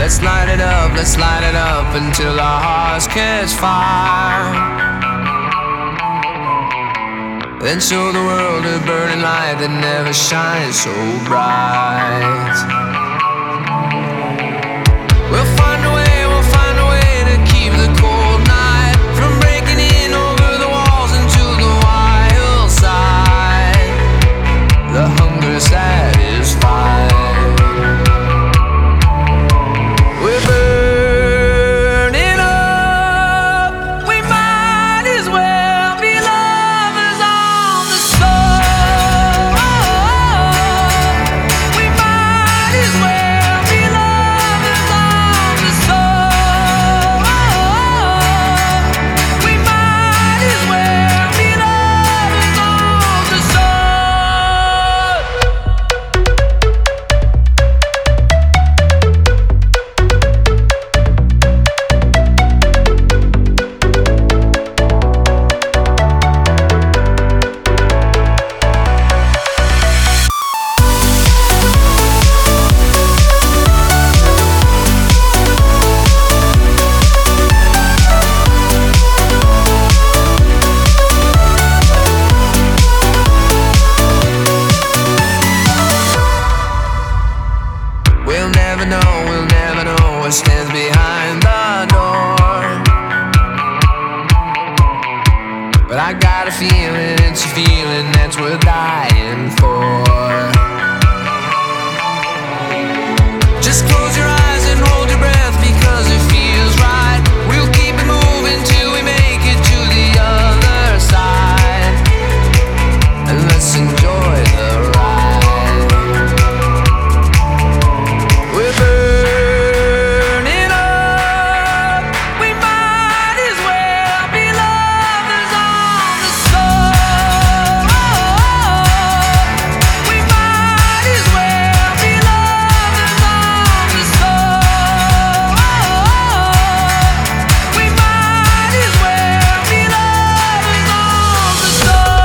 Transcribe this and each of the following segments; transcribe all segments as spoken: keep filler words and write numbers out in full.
Let's light it up, let's light it up until our hearts catch fire. Then show the world a burning light that never shines so bright. We'll find a way, we'll find a way to keep the cold night from breaking in over the walls into the wild side. The hunger satisfied. We're burning up. We might as well be lovers on the soul. We might as well be lovers on the soul. We might as well be lovers on the soul. We'll never know, we'll never know what stands behind the door. But I got a feeling, it's a feeling that's worth dying for. Just close your eyes and hold your breath because it feels right. We'll keep it moving till we make it to the other side. And let's enjoy the ride. We're burning up. We might as well be lovers on the soul. We might as well be lovers on the soul. We might as well be lovers on the soul.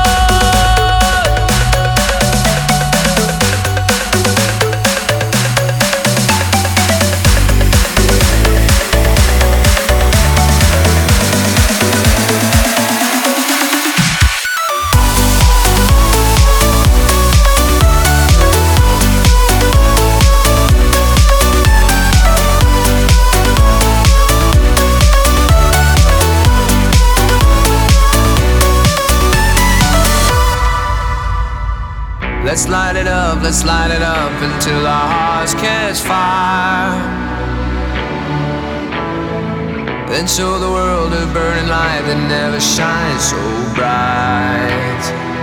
Let's light it up, let's light it up until our hearts catch fire. Then show the world a burning light that never shines so bright.